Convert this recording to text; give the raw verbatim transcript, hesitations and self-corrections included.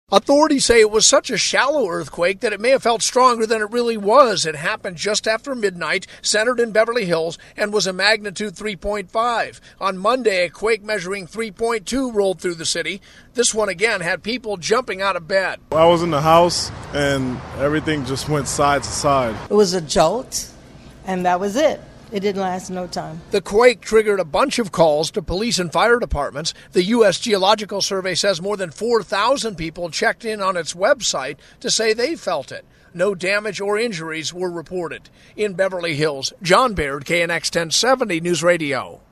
Authorities say it was such a shallow earthquake that it may have felt stronger than it really was. It happened just after midnight, centered in Beverly Hills, and was a magnitude three point five. On Monday, a quake measuring three point two rolled through the city. This one again had people jumping out of bed. I was in the house and everything just went side to side. It was a jolt, and that was it. It didn't last no time. The quake triggered a bunch of calls to police and fire departments. The U S Geological Survey says more than four thousand people checked in on its website to say they felt it. No damage or injuries were reported. In Beverly Hills, John Baird, K N X ten seventy News Radio.